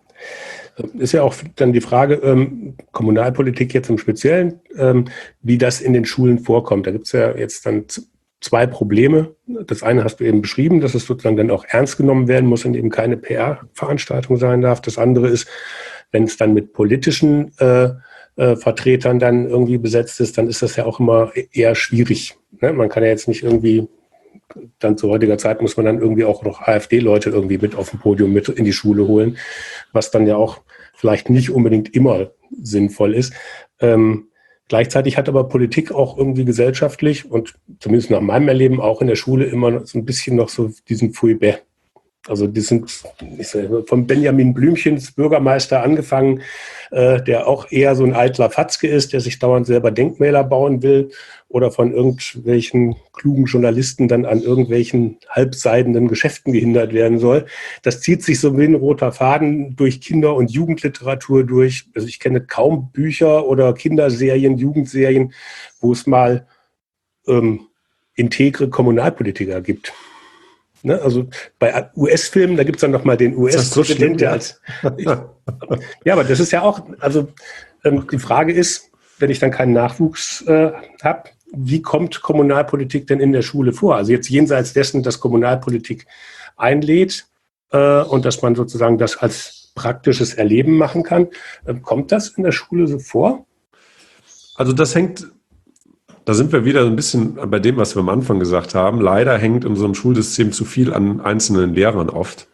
Ist ja auch dann die Frage, ähm, Kommunalpolitik jetzt im Speziellen, ähm, wie das in den Schulen vorkommt. Da gibt es ja jetzt dann z- zwei Probleme. Das eine hast du eben beschrieben, dass es sozusagen dann auch ernst genommen werden muss und eben keine P R-Veranstaltung sein darf. Das andere ist, wenn es dann mit politischen äh, äh, Vertretern dann irgendwie besetzt ist, dann ist das ja auch immer eher schwierig. Ne? Man kann ja jetzt nicht irgendwie, dann zu heutiger Zeit muss man dann irgendwie auch noch AfD-Leute irgendwie mit auf dem Podium mit in die Schule holen, was dann ja auch vielleicht nicht unbedingt immer sinnvoll ist. Ähm, gleichzeitig hat aber Politik auch irgendwie gesellschaftlich und zumindest nach meinem Erleben auch in der Schule immer so ein bisschen noch so diesen Fouille-Bäh Also die sind ich sag, von Benjamin Blümchens Bürgermeister angefangen, äh, der auch eher so ein eitler Fatzke ist, der sich dauernd selber Denkmäler bauen will, oder von irgendwelchen klugen Journalisten dann an irgendwelchen halbseidenen Geschäften gehindert werden soll. Das zieht sich so wie ein roter Faden durch Kinder- und Jugendliteratur durch. Also ich kenne kaum Bücher oder Kinderserien, Jugendserien, wo es mal ähm, integre Kommunalpolitiker gibt. Ne, also bei U S-Filmen, da gibt es dann nochmal den U S-Präsident, der als. Ich, ja, aber das ist ja auch, also ähm, die Frage ist, wenn ich dann keinen Nachwuchs äh, habe, wie kommt Kommunalpolitik denn in der Schule vor? Also jetzt jenseits dessen, dass Kommunalpolitik einlädt äh, und dass man sozusagen das als praktisches Erleben machen kann. Äh, kommt das in der Schule so vor? Also das hängt. Da sind wir wieder ein bisschen bei dem, was wir am Anfang gesagt haben. Leider hängt in unserem Schulsystem zu viel an einzelnen Lehrern oft.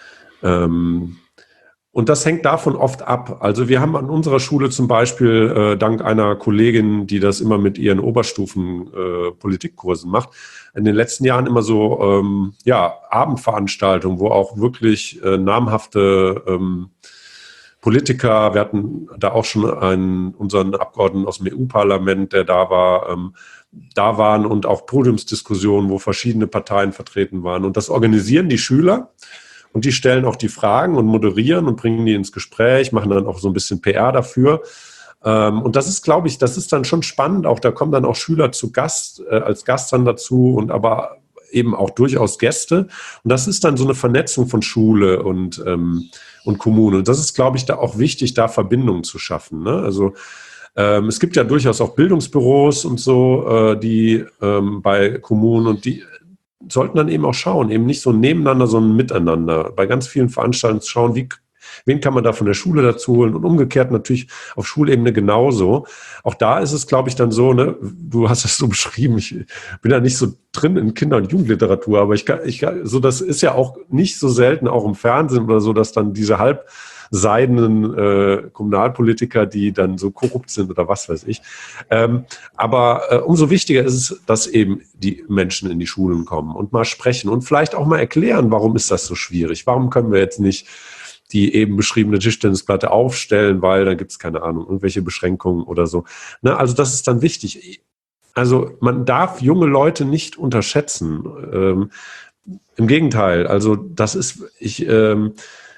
Ähm, und das hängt davon oft ab. Also wir haben an unserer Schule zum Beispiel äh, dank einer Kollegin, die das immer mit ihren Oberstufen äh, Politikkursen macht, in den letzten Jahren immer so ähm, ja, Abendveranstaltungen, wo auch wirklich äh, namhafte ähm, Politiker, wir hatten da auch schon einen, unseren Abgeordneten aus dem E U-Parlament, der da war, ähm, da waren und auch Podiumsdiskussionen, wo verschiedene Parteien vertreten waren. Und das organisieren die Schüler und die stellen auch die Fragen und moderieren und bringen die ins Gespräch, machen dann auch so ein bisschen P R dafür. Ähm, und das ist, glaube ich, das ist dann schon spannend. Auch da kommen dann auch Schüler zu Gast, äh, als Gast dann dazu und aber eben auch durchaus Gäste. Und das ist dann so eine Vernetzung von Schule und ähm, und Kommune. Und das ist, glaube ich, da auch wichtig, da Verbindungen zu schaffen. Ne? Also ähm, es gibt ja durchaus auch Bildungsbüros und so, äh, die ähm, bei Kommunen und die sollten dann eben auch schauen, eben nicht so nebeneinander, sondern miteinander. Bei ganz vielen Veranstaltungen schauen, wie wen kann man da von der Schule dazu holen und umgekehrt natürlich auf Schulebene genauso. Auch da ist es, glaube ich, dann so, ne, du hast es so beschrieben, ich bin da nicht so drin in Kinder- und Jugendliteratur, aber ich kann, ich kann, so das ist ja auch nicht so selten, auch im Fernsehen oder so, dass dann diese halbseidenen äh, Kommunalpolitiker, die dann so korrupt sind oder was weiß ich. Ähm, aber äh, umso wichtiger ist es, dass eben die Menschen in die Schulen kommen und mal sprechen und vielleicht auch mal erklären, warum ist das so schwierig? Warum können wir jetzt nicht die eben beschriebene Tischtennisplatte aufstellen, weil da gibt es, keine Ahnung, irgendwelche Beschränkungen oder so. Ne, also das ist dann wichtig. Also man darf junge Leute nicht unterschätzen. Ähm, im Gegenteil, also das ist, ich ähm,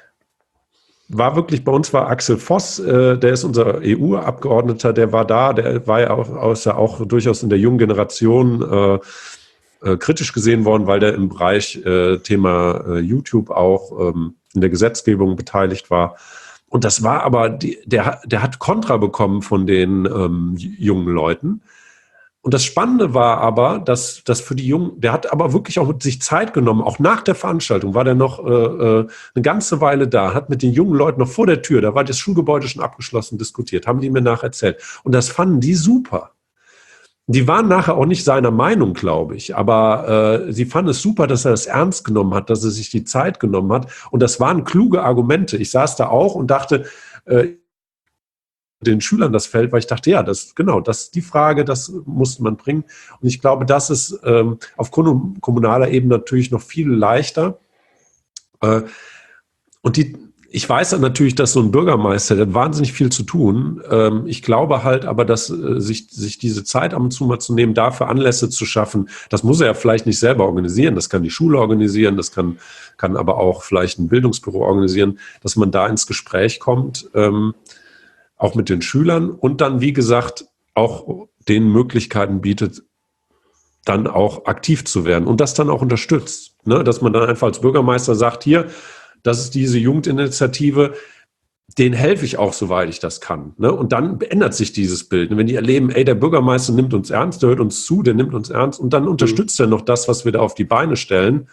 war wirklich, bei uns war Axel Voss, äh, der ist unser E U-Abgeordneter, der war da, der war ja auch, auch, auch durchaus in der jungen Generation äh, äh, kritisch gesehen worden, weil der im Bereich äh, Thema äh, YouTube auch ähm, in der Gesetzgebung beteiligt war. Und das war aber, die, der, der hat Kontra bekommen von den ähm, jungen Leuten. Und das Spannende war aber, dass das für die Jungen, der hat aber wirklich auch mit sich Zeit genommen, auch nach der Veranstaltung war der noch äh, äh, eine ganze Weile da, hat mit den jungen Leuten noch vor der Tür, da war das Schulgebäude schon abgeschlossen, diskutiert, haben die mir nachher erzählt. Und das fanden die super. Die waren nachher auch nicht seiner Meinung, glaube ich, aber äh, sie fanden es super, dass er es ernst genommen hat, dass er sich die Zeit genommen hat. Und das waren kluge Argumente. Ich saß da auch und dachte, äh, den Schülern das fällt, weil ich dachte, ja, das genau, das ist die Frage, das musste man bringen. Und ich glaube, das ist ähm, auf kommunaler Ebene natürlich noch viel leichter. Äh, und die Ich weiß dann natürlich, dass so ein Bürgermeister, der hat wahnsinnig viel zu tun. Ähm, ich glaube halt aber, dass äh, sich, sich diese Zeit ab und zu mal zu nehmen, dafür Anlässe zu schaffen, das muss er ja vielleicht nicht selber organisieren, das kann die Schule organisieren, das kann, kann aber auch vielleicht ein Bildungsbüro organisieren, dass man da ins Gespräch kommt, ähm, auch mit den Schülern und dann, wie gesagt, auch denen Möglichkeiten bietet, dann auch aktiv zu werden und das dann auch unterstützt. Ne? Dass man dann einfach als Bürgermeister sagt, hier, das ist diese Jugendinitiative, denen helfe ich auch, soweit ich das kann. Ne? Und dann ändert sich dieses Bild. Und wenn die erleben, ey, der Bürgermeister nimmt uns ernst, der hört uns zu, der nimmt uns ernst und dann unterstützt mhm. er noch das, was wir da auf die Beine stellen,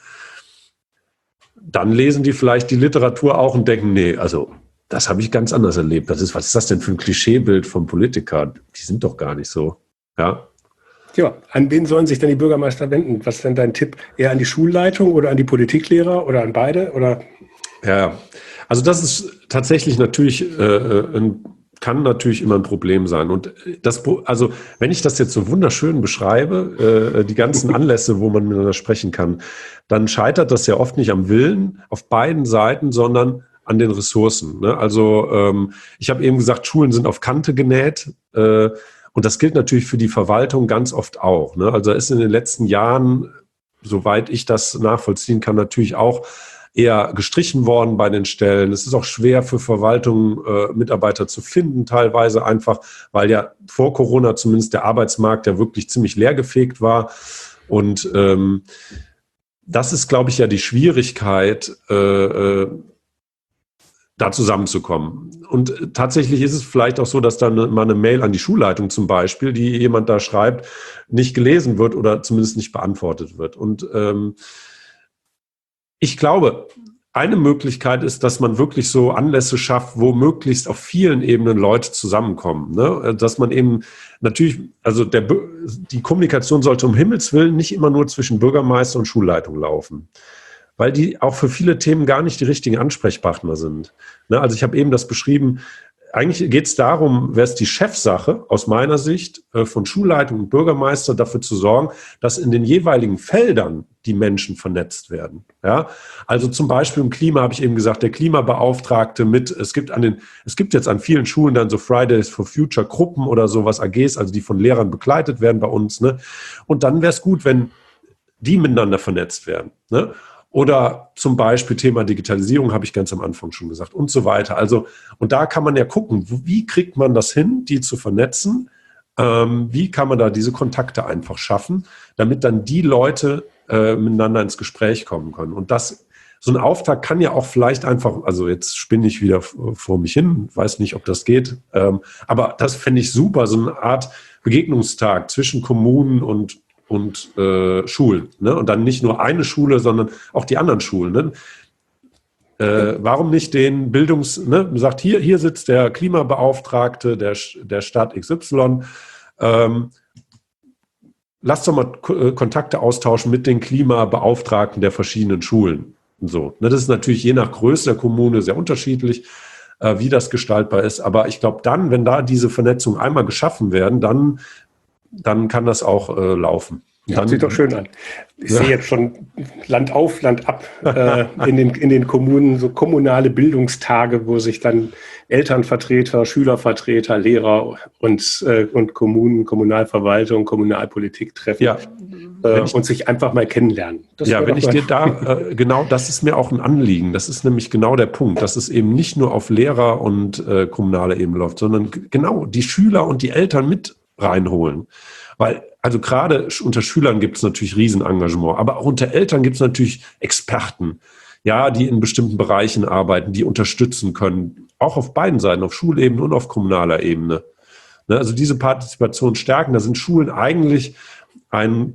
dann lesen die vielleicht die Literatur auch und denken, nee, also das habe ich ganz anders erlebt. Das ist, was ist das denn für ein Klischeebild vom Politiker? Die sind doch gar nicht so. Ja. Ja, an wen sollen sich denn die Bürgermeister wenden? Was ist denn dein Tipp? Eher an die Schulleitung oder an die Politiklehrer oder an beide? Oder? Ja, also das ist tatsächlich natürlich äh, ein kann natürlich immer ein Problem sein. Und das, also wenn ich das jetzt so wunderschön beschreibe, äh, die ganzen Anlässe, wo man miteinander sprechen kann, dann scheitert das ja oft nicht am Willen auf beiden Seiten, sondern an den Ressourcen. Ne? Also ähm, ich habe eben gesagt, Schulen sind auf Kante genäht. Äh, und das gilt natürlich für die Verwaltung ganz oft auch. Ne? Also ist in den letzten Jahren, soweit ich das nachvollziehen kann, natürlich auch eher gestrichen worden bei den Stellen. Es ist auch schwer für Verwaltungen, äh, Mitarbeiter zu finden, teilweise einfach, weil ja vor Corona zumindest der Arbeitsmarkt ja wirklich ziemlich leergefegt war. Und ähm, das ist, glaube ich, ja die Schwierigkeit, äh, da zusammenzukommen. Und tatsächlich ist es vielleicht auch so, dass dann mal eine Mail an die Schulleitung zum Beispiel, die jemand da schreibt, nicht gelesen wird oder zumindest nicht beantwortet wird. Und ähm, ich glaube, eine Möglichkeit ist, dass man wirklich so Anlässe schafft, wo möglichst auf vielen Ebenen Leute zusammenkommen. Ne? Dass man eben natürlich, also der, die Kommunikation sollte um Himmels Willen nicht immer nur zwischen Bürgermeister und Schulleitung laufen, weil die auch für viele Themen gar nicht die richtigen Ansprechpartner sind. Ne? Also ich habe eben das beschrieben, eigentlich geht es darum, wäre es die Chefsache aus meiner Sicht äh, von Schulleitung und Bürgermeister dafür zu sorgen, dass in den jeweiligen Feldern die Menschen vernetzt werden. Ja? Also zum Beispiel im Klima habe ich eben gesagt, der Klimabeauftragte mit, es gibt an den, es gibt jetzt an vielen Schulen dann so Fridays for Future Gruppen oder sowas, A Gs, also die von Lehrern begleitet werden bei uns. Ne? Und dann wäre es gut, wenn die miteinander vernetzt werden. Ne? Oder zum Beispiel Thema Digitalisierung, habe ich ganz am Anfang schon gesagt, und so weiter. Also, und da kann man ja gucken, wie kriegt man das hin, die zu vernetzen? Ähm, wie kann man da diese Kontakte einfach schaffen, damit dann die Leute äh, miteinander ins Gespräch kommen können? Und das, so ein Auftakt kann ja auch vielleicht einfach, also jetzt spinne ich wieder vor mich hin, weiß nicht, ob das geht, ähm, aber das fände ich super, so eine Art Begegnungstag zwischen Kommunen und und äh, Schulen. Ne? Und dann nicht nur eine Schule, sondern auch die anderen Schulen. Ne? Äh, warum nicht den Bildungs... Ne? Man sagt, hier, hier sitzt der Klimabeauftragte der, der Stadt X Y. Ähm, lasst doch mal K- Kontakte austauschen mit den Klimabeauftragten der verschiedenen Schulen. Und so. Ne? Das ist natürlich je nach Größe der Kommune sehr unterschiedlich, äh, wie das gestaltbar ist. Aber ich glaube dann, wenn da diese Vernetzungen einmal geschaffen werden, dann dann kann das auch äh, laufen. Ja, dann, sieht doch schön an. Ich ja. sehe jetzt schon Land auf, Land ab äh, in, den, in den Kommunen, so kommunale Bildungstage, wo sich dann Elternvertreter, Schülervertreter, Lehrer und, äh, und Kommunen, Kommunalverwaltung, Kommunalpolitik treffen ja. äh, ich, und sich einfach mal kennenlernen. Das ja, wenn ich dir da, äh, genau, das ist mir auch ein Anliegen. Das ist nämlich genau der Punkt, dass es eben nicht nur auf Lehrer- und äh, kommunale Ebene läuft, sondern g- genau die Schüler und die Eltern mit reinholen. Weil, also gerade unter Schülern gibt es natürlich Riesenengagement, aber auch unter Eltern gibt es natürlich Experten, ja, die in bestimmten Bereichen arbeiten, die unterstützen können, auch auf beiden Seiten, auf Schulebene und auf kommunaler Ebene. Ne, also diese Partizipation stärken, da sind Schulen eigentlich ein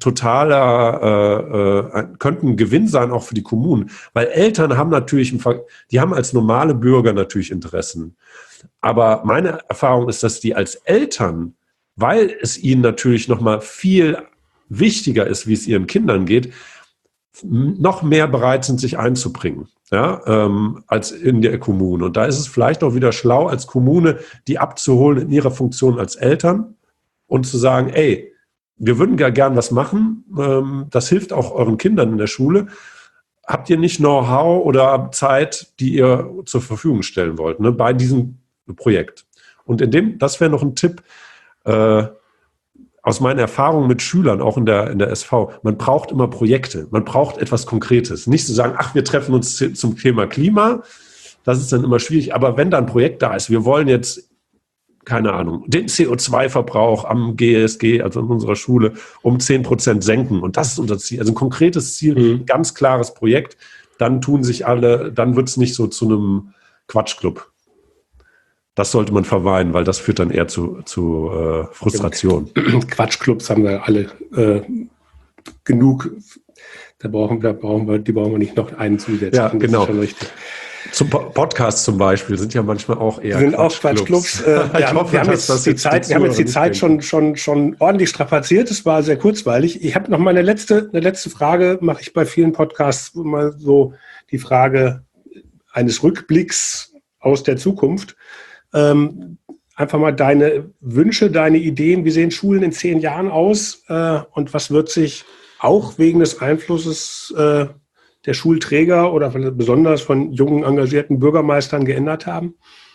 totaler, äh, äh, könnten ein Gewinn sein auch für die Kommunen, weil Eltern haben natürlich, die haben als normale Bürger natürlich Interessen. Aber meine Erfahrung ist, dass die als Eltern, weil es ihnen natürlich noch mal viel wichtiger ist, wie es ihren Kindern geht, noch mehr bereit sind, sich einzubringen, ja, ähm, als in der Kommune. Und da ist es vielleicht auch wieder schlau, als Kommune die abzuholen in ihrer Funktion als Eltern und zu sagen, ey, wir würden gar gern was machen, ähm, das hilft auch euren Kindern in der Schule. Habt ihr nicht Know-how oder Zeit, die ihr zur Verfügung stellen wollt, ne, bei diesem Projekt? Und in dem, das wäre noch ein Tipp, Äh, aus meiner Erfahrung mit Schülern, auch in der, in der S V, man braucht immer Projekte, man braucht etwas Konkretes. Nicht zu sagen, ach, wir treffen uns zum Thema Klima, das ist dann immer schwierig, aber wenn da ein Projekt da ist, wir wollen jetzt, keine Ahnung, den C O zwei Verbrauch am G S G, also in unserer Schule, um zehn Prozent senken und das ist unser Ziel, also ein konkretes Ziel, mhm. ein ganz klares Projekt, dann tun sich alle, dann wird es nicht so zu einem Quatschclub. Das sollte man vermeiden, weil das führt dann eher zu, zu äh, Frustration. Quatschclubs haben wir alle äh, genug. Da brauchen, da brauchen wir, die brauchen wir nicht noch einen zusätzlichen. Ja, genau. Das ist schon richtig. Zum Podcast zum Beispiel sind ja manchmal auch eher sind Quatschclubs. Auch Quatschclubs. Äh, wir, haben, hoffe, wir haben jetzt das die jetzt Zeit, wir haben jetzt die Zeit schon, schon, schon ordentlich strapaziert. Es war sehr kurzweilig. Ich habe noch mal eine letzte, eine letzte Frage, mache ich bei vielen Podcasts mal so die Frage eines Rückblicks aus der Zukunft. Ähm, einfach mal deine Wünsche, deine Ideen. Wie sehen Schulen in zehn Jahren aus? Äh, und was wird sich auch wegen des Einflusses äh, der Schulträger oder besonders von jungen, engagierten Bürgermeistern geändert haben?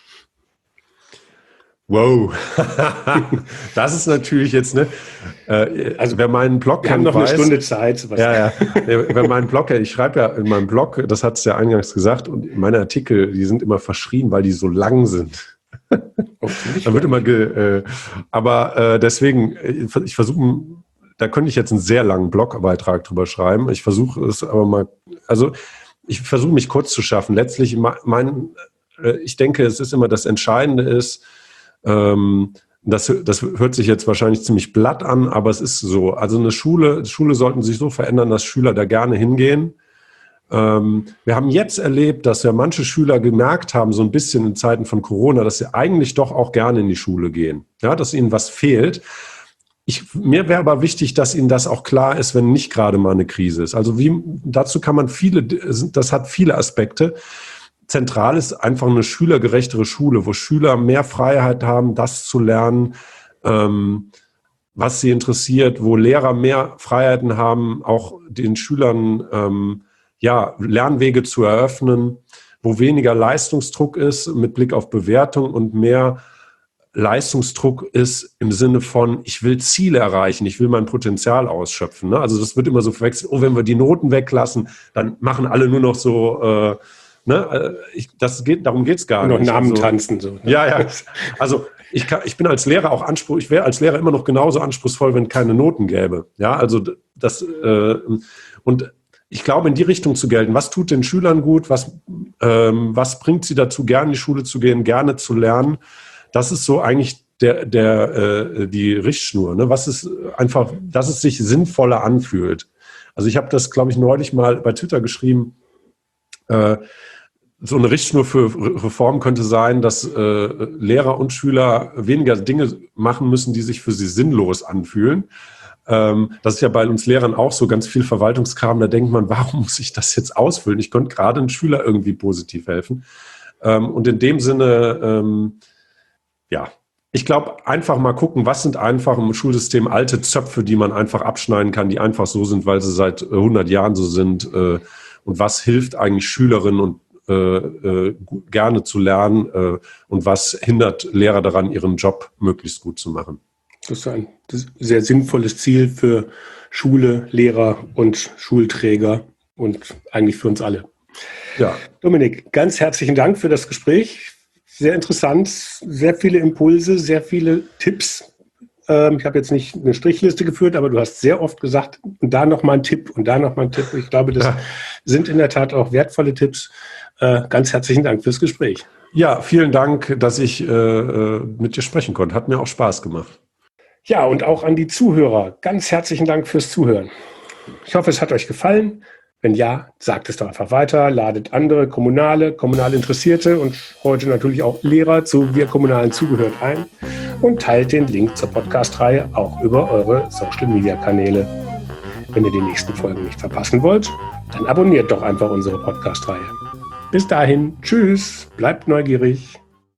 Wow, das ist natürlich jetzt, ne, äh, also wer meinen Blog Wir haben noch weiß, eine Stunde Zeit. Ja, ja, wer meinen Blog kennt, ich schreibe ja in meinem Blog, das hat es ja eingangs gesagt, und meine Artikel, die sind immer verschrien, weil die so lang sind. Oh, da wird immer, ge, äh, aber äh, deswegen, ich versuche, da könnte ich jetzt einen sehr langen Blogbeitrag drüber schreiben. Ich versuche es aber mal, also ich versuche mich kurz zu schaffen. Letztlich, mein, äh, ich denke, es ist immer das Entscheidende ist, ähm, das, das hört sich jetzt wahrscheinlich ziemlich platt an, aber es ist so. Also eine Schule, Schule sollten sich so verändern, dass Schüler da gerne hingehen. Ähm, wir haben jetzt erlebt, dass ja manche Schüler gemerkt haben, so ein bisschen in Zeiten von Corona, dass sie eigentlich doch auch gerne in die Schule gehen. Ja, dass ihnen was fehlt. Ich, mir wäre aber wichtig, dass ihnen das auch klar ist, wenn nicht gerade mal eine Krise ist. Also wie, dazu kann man viele, das hat viele Aspekte. Zentral ist einfach eine schülergerechtere Schule, wo Schüler mehr Freiheit haben, das zu lernen, ähm, was sie interessiert, wo Lehrer mehr Freiheiten haben, auch den Schülern ähm, ja, Lernwege zu eröffnen, wo weniger Leistungsdruck ist mit Blick auf Bewertung und mehr Leistungsdruck ist im Sinne von, ich will Ziele erreichen, ich will mein Potenzial ausschöpfen. Ne? Also das wird immer so verwechselt, oh, wenn wir die Noten weglassen, dann machen alle nur noch so... Äh, Ne, ich, das geht, darum geht es gar und noch nicht. Namen also, tanzen. So, ne? Ja, ja. Also ich, kann, ich bin als Lehrer auch anspruch, ich wäre als Lehrer immer noch genauso anspruchsvoll, wenn keine Noten gäbe. Ja, also das äh, und ich glaube, in die Richtung zu gelten. Was tut den Schülern gut? Was, ähm, was bringt sie dazu, gerne in die Schule zu gehen, gerne zu lernen? Das ist so eigentlich der, der, äh, die Richtschnur. Ne? Was ist einfach, dass es sich sinnvoller anfühlt. Also ich habe das, glaube ich, neulich mal bei Twitter geschrieben. Äh, So eine Richtschnur für Reform könnte sein, dass äh, Lehrer und Schüler weniger Dinge machen müssen, die sich für sie sinnlos anfühlen. Ähm, das ist ja bei uns Lehrern auch so, ganz viel Verwaltungskram. Da denkt man, warum muss ich das jetzt ausfüllen? Ich könnte gerade einem Schüler irgendwie positiv helfen. Ähm, und in dem Sinne, ähm, ja, ich glaube, einfach mal gucken, was sind einfach im Schulsystem alte Zöpfe, die man einfach abschneiden kann, die einfach so sind, weil sie seit hundert Jahren so sind. Äh, und was hilft eigentlich Schülerinnen und Äh, äh, gerne zu lernen äh, und was hindert Lehrer daran, ihren Job möglichst gut zu machen. Das ist ein sehr sinnvolles Ziel für Schule, Lehrer und Schulträger und eigentlich für uns alle. Ja. Dominik, ganz herzlichen Dank für das Gespräch. Sehr interessant, sehr viele Impulse, sehr viele Tipps. Ähm, ich habe jetzt nicht eine Strichliste geführt, aber du hast sehr oft gesagt, und da nochmal ein Tipp und da nochmal ein Tipp. Ich glaube, das ja. sind in der Tat auch wertvolle Tipps. Äh, ganz herzlichen Dank fürs Gespräch. Ja, vielen Dank, dass ich äh, mit dir sprechen konnte. Hat mir auch Spaß gemacht. Ja, und auch an die Zuhörer. Ganz herzlichen Dank fürs Zuhören. Ich hoffe, es hat euch gefallen. Wenn ja, sagt es doch einfach weiter. Ladet andere Kommunale, kommunal Interessierte und heute natürlich auch Lehrer zu Wir Kommunalen zugehört ein und teilt den Link zur Podcast-Reihe auch über eure Social-Media-Kanäle. Wenn ihr die nächsten Folgen nicht verpassen wollt, dann abonniert doch einfach unsere Podcast-Reihe. Bis dahin, tschüss, bleibt neugierig.